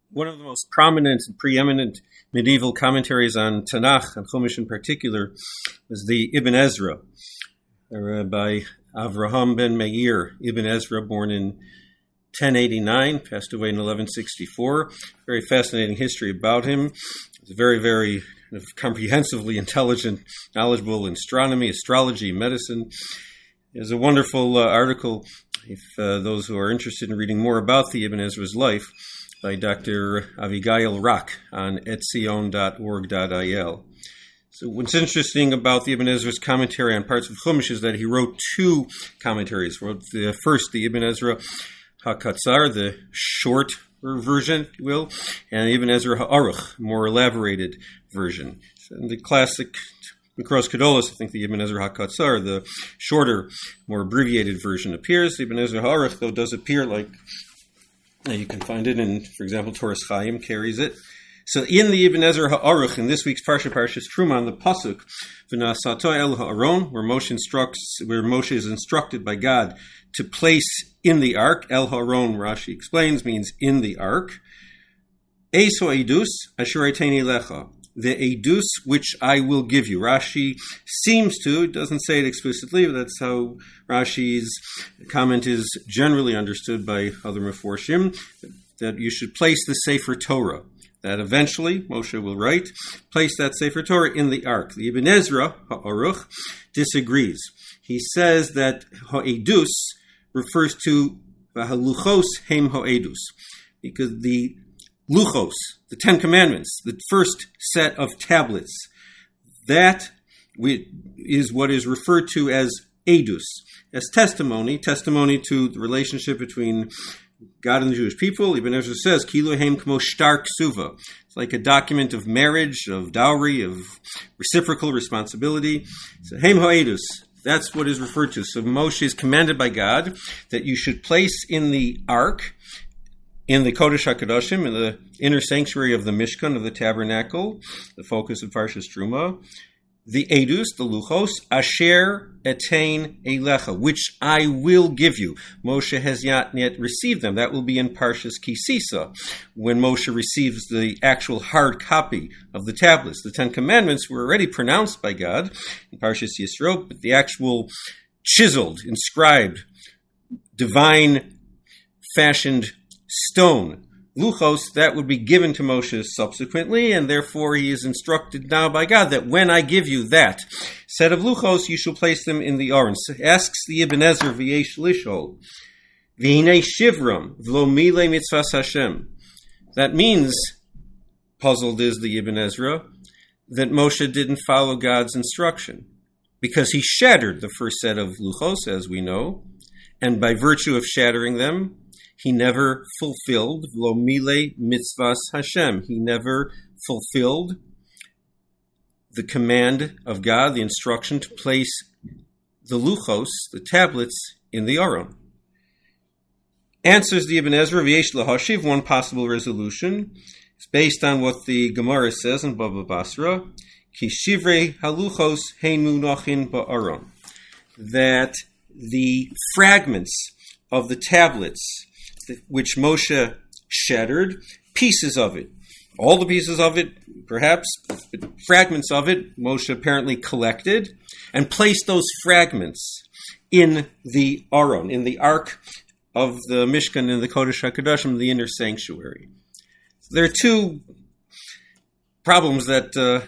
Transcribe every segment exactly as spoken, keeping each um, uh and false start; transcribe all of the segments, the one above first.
one of the most prominent and preeminent medieval commentaries on Tanakh, and Chumash in particular, is the Ibn Ezra, uh, by Avraham ben Meir. Ibn Ezra, born in ten eighty-nine, passed away in eleven sixty-four. Very fascinating history about him. He's very, very kind of comprehensively intelligent, knowledgeable in astronomy, astrology, medicine. There's a wonderful uh, article, if uh, those who are interested in reading more about the Ibn Ezra's life, by Doctor Avigail Rock on etzion dot org dot I L. So what's interesting about the Ibn Ezra's commentary on parts of Chumash is that he wrote two commentaries. He wrote the first, the Ibn Ezra HaKatzar, the short version, if you will, and Ibn Ezra HaAruch, more elaborated version. So in the classic Mikros Kedolos, I think the Ibn Ezra HaKatzar, the shorter, more abbreviated version appears. The Ibn Ezra HaAruch, though, does appear like you can find it in, for example, Torah Chaim carries it. So in the Ibn Ezra HaAruch, in this week's Parsha, Parshas Truma, on the pasuk V'nasato el ha'aron, where Moshe instructs, where Moshe is instructed by God to place in the ark, el ha'aron, Rashi explains, means in the ark. Eis ha'edus asher aiteni lecha, the edus which I will give you. Rashi seems to, it doesn't say it explicitly, but that's how Rashi's comment is generally understood by other Meforshim, that you should place the Sefer Torah. That eventually, Moshe will write, place that Sefer Torah in the ark. The Ibn Ezra, HaAruch, disagrees. He says that ha'edus refers to v'haluchos heim ha'edus, because the Luchos, the Ten Commandments, the first set of tablets, that is what is referred to as edus, as testimony, testimony to the relationship between God and the Jewish people. Ibn Ezra says, Kilu heim kmo shtar ksuva. It's like a document of marriage, of dowry, of reciprocal responsibility. So heim ha'edus, that's what is referred to. So Moshe is commanded by God that you should place in the ark, in the Kodesh HaKadoshim, in the inner sanctuary of the Mishkan, of the tabernacle, the focus of Parshas Truma, the Edus, the Luchos, Asher Etain Eilecha, which I will give you. Moshe has not yet received them. That will be in Parshas Kisisa, when Moshe receives the actual hard copy of the tablets. The Ten Commandments were already pronounced by God in Parshas Yisro, but the actual chiseled, inscribed, divine fashioned stone, Luchos, that would be given to Moshe subsequently, and therefore he is instructed now by God that when I give you that set of Luchos, you shall place them in the Aron. So asks the Ibn Ezra, V'yesh lishol, V'hinei shivram, v'lo mile mitzvahs Hashem. That means, puzzled is the Ibn Ezra, that Moshe didn't follow God's instruction, because he shattered the first set of Luchos, as we know, and by virtue of shattering them, he never fulfilled Lo Mile Mitzvahs Hashem. He never fulfilled the command of God, the instruction to place the Luchos, the tablets, in the Aron. Answers the Ibn Ezra, V'yesh lahashiv, one possible resolution. It's based on what the Gemara says in Baba Basra, Ki shivrei haluchos hein munachin ba'aron, that the fragments of the tablets which Moshe shattered, pieces of it, all the pieces of it, perhaps, but fragments of it, Moshe apparently collected and placed those fragments in the Aron, in the Ark of the Mishkan, in the Kodesh HaKadoshim, the inner sanctuary. There are two problems that uh,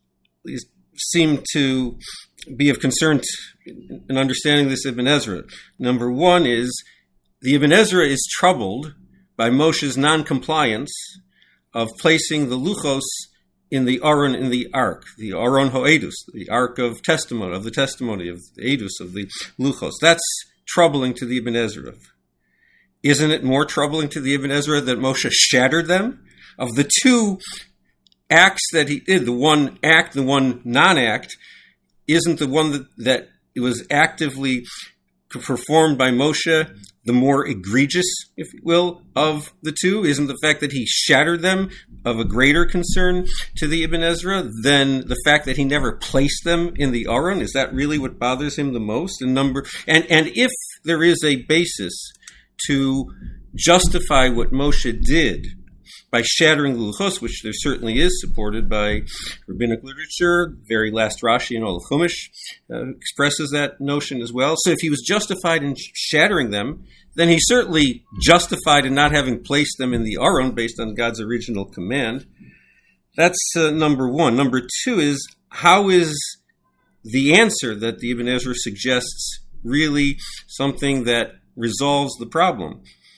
seem to be of concern in understanding this Ibn Ezra. Number one is, the Ibn Ezra is troubled by Moshe's non-compliance of placing the Luchos in the Aron, in the Ark, the Aron Ho'edus, the Ark of Testimony, of the Testimony, of the Edus, of the Luchos. That's troubling to the Ibn Ezra. Isn't it more troubling to the Ibn Ezra that Moshe shattered them? Of the two acts that he did, the one act, the one non-act, isn't the one that, that it was actively performed by Moshe the more egregious, if you will, of the two? Isn't the fact that he shattered them of a greater concern to the Ibn Ezra than the fact that he never placed them in the Aron? Is that really what bothers him the most? And number and, and if there is a basis to justify what Moshe did by shattering the luchos, which there certainly is, supported by rabbinic literature. Very last Rashi in all of Chumash uh, expresses that notion as well. So if he was justified in shattering them, then he's certainly justified in not having placed them in the Aron based on God's original command. That's uh, number one. Number two is, how is the answer that the Ibn Ezra suggests really something that resolves the problem?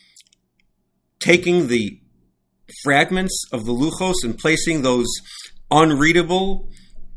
Taking the fragments of the luchos and placing those unreadable,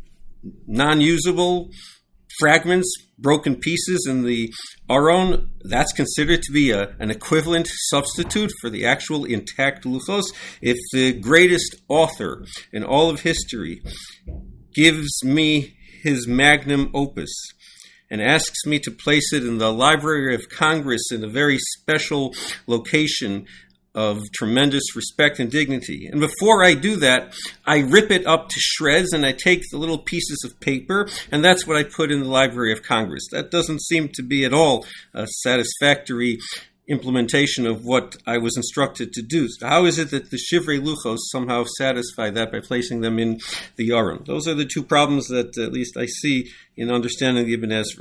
non-usable fragments, broken pieces in the Aron, that's considered to be a, an equivalent substitute for the actual intact luchos. If the greatest author in all of history gives me his magnum opus and asks me to place it in the Library of Congress in a very special location of tremendous respect and dignity, and before I do that, I rip it up to shreds and I take the little pieces of paper, and that's what I put in the Library of Congress. That doesn't seem to be at all a satisfactory implementation of what I was instructed to do. So how is it that the Shivrei Luchos somehow satisfy that by placing them in the Aron? Those are the two problems that at least I see in understanding the Ibn Ezra.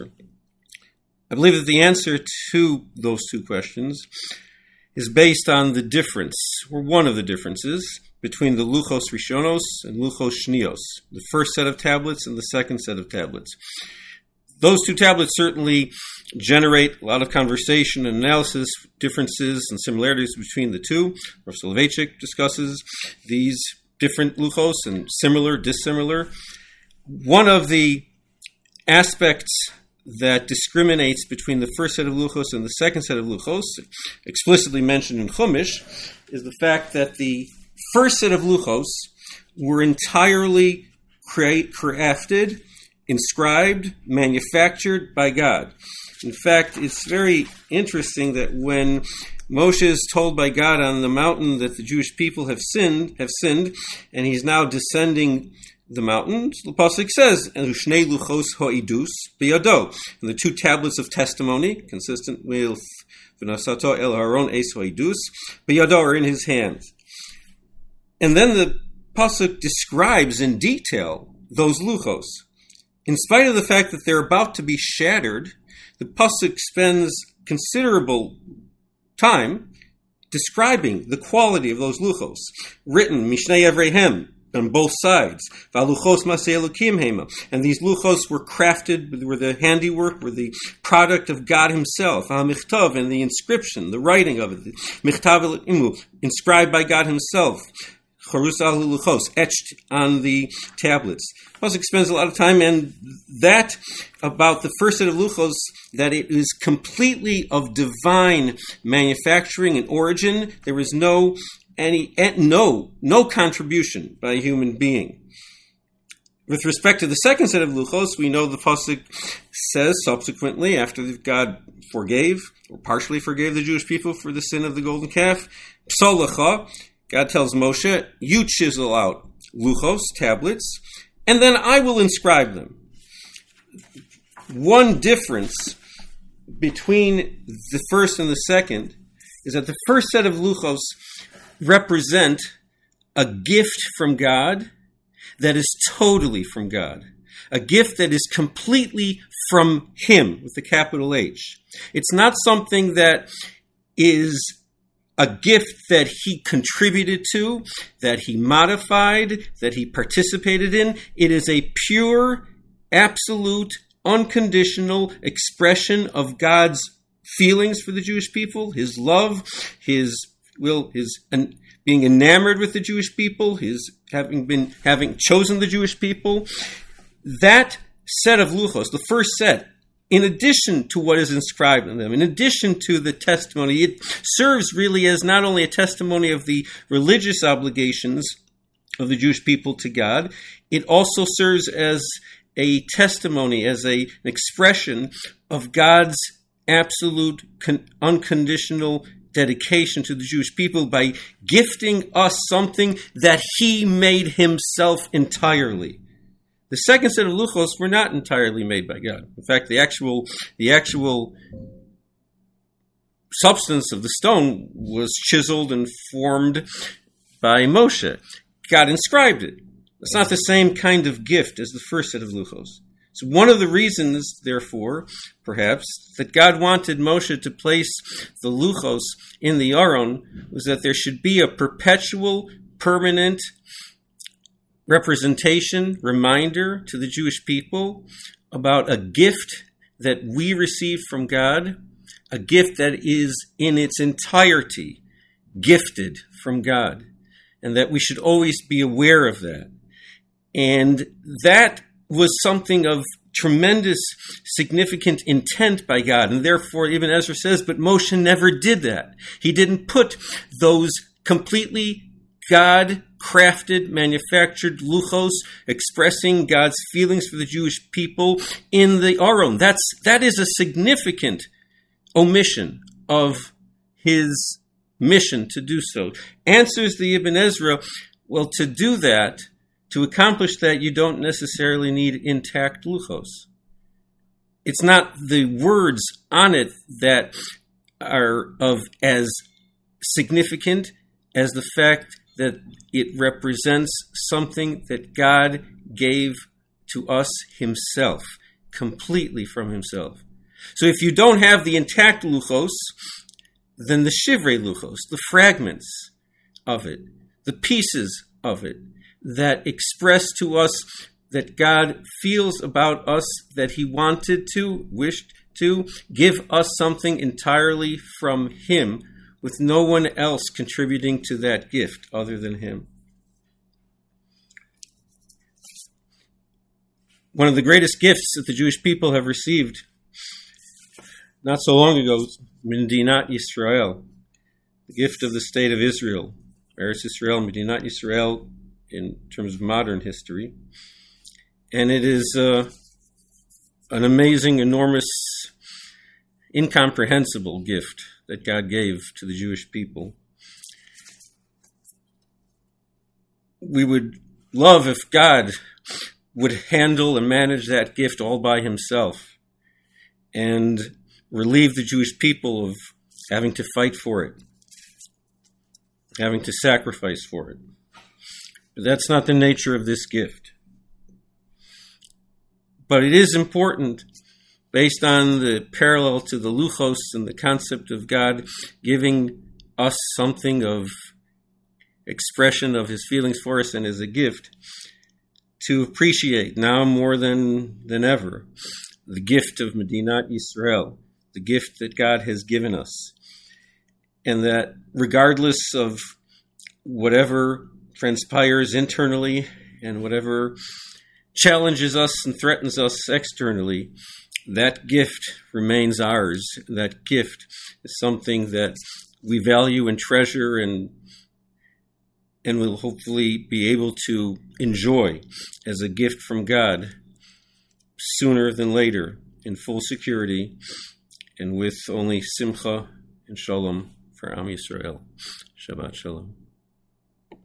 I believe that the answer to those two questions is based on the difference, or one of the differences, between the Luchos Rishonos and Luchos Shnios, the first set of tablets and the second set of tablets. Those two tablets certainly generate a lot of conversation and analysis, differences and similarities between the two. Rav Soloveitchik discusses these different luchos and similar, dissimilar. One of the aspects that discriminates between the first set of luchos and the second set of luchos, explicitly mentioned in Chumash, is the fact that the first set of luchos were entirely cra- crafted, inscribed, manufactured by God. In fact, it's very interesting that when Moshe is told by God on the mountain that the Jewish people have sinned, have sinned, and he's now descending the mountain, the pasuk says, "And Ushnei luchos ha'idus biyado," and the two tablets of testimony, consistent with v'nasato el Haron es ha'idus biyado, are in his hands. And then the pasuk describes in detail those luchos. In spite of the fact that they're about to be shattered, the pasuk spends considerable time describing the quality of those luchos, written mishnei evrehem, on both sides. And these luchos were crafted, were the handiwork, were the product of God himself. And the inscription, the writing of it, inscribed by God himself. Etched on the tablets. Pasuk spends a lot of time, and that about the first set of luchos, that it is completely of divine manufacturing and origin. There is no any no no contribution by a human being. With respect to the second set of luchos, we know the pasuk says subsequently, after God forgave or partially forgave the Jewish people for the sin of the golden calf, Psalacha, God tells Moshe, you chisel out luchos, tablets, and then I will inscribe them. One difference between the first and the second is that the first set of luchos represent a gift from God that is totally from God. A gift that is completely from Him, with the capital H. It's not something that is a gift that He contributed to, that He modified, that He participated in. It is a pure, absolute, unconditional expression of God's feelings for the Jewish people, His love, His will, His an, being enamored with the Jewish people, His having been having chosen the Jewish people. That set of luchos, the first set, in addition to what is inscribed in them, in addition to the testimony, it serves really as not only a testimony of the religious obligations of the Jewish people to God, it also serves as a testimony, as a, an expression of God's absolute, con, unconditional dedication to the Jewish people by gifting us something that He made Himself entirely. The second set of luchos were not entirely made by God. In fact, the actual the actual substance of the stone was chiseled and formed by Moshe. God inscribed it. It's not the same kind of gift as the first set of luchos. So one of the reasons, therefore, perhaps, that God wanted Moshe to place the luchos in the Aron was that there should be a perpetual, permanent representation, reminder to the Jewish people about a gift that we receive from God, a gift that is in its entirety gifted from God, and that we should always be aware of that. And that was something of tremendous, significant intent by God. And therefore, Ibn Ezra says, but Moshe never did that. He didn't put those completely God-crafted, manufactured luchos expressing God's feelings for the Jewish people in the Aron. That's, that is a significant omission of his mission to do so. Answers the Ibn Ezra, well, to do that, to accomplish that, you don't necessarily need intact luchos. It's not the words on it that are of as significant as the fact that it represents something that God gave to us himself, completely from himself. So if you don't have the intact luchos, then the shivrei luchos, the fragments of it, the pieces of it, that express to us that God feels about us, that he wanted to, wished to give us something entirely from him, with no one else contributing to that gift other than him. One of the greatest gifts that the Jewish people have received not so long ago was Medinat Yisrael, the gift of the state of Israel. Eretz Yisrael, Medinat Yisrael, in terms of modern history. And it is uh, an amazing, enormous, incomprehensible gift that God gave to the Jewish people. We would love if God would handle and manage that gift all by himself and relieve the Jewish people of having to fight for it, having to sacrifice for it. But that's not the nature of this gift. But it is important, based on the parallel to the luchos and the concept of God giving us something of expression of his feelings for us and as a gift, to appreciate now more than, than ever the gift of Medinat Yisrael, the gift that God has given us. And that regardless of whatever transpires internally and whatever challenges us and threatens us externally, that gift remains ours. That gift is something that we value and treasure and and will hopefully be able to enjoy as a gift from God sooner than later, in full security and with only simcha and shalom for Am Yisrael. Shabbat shalom.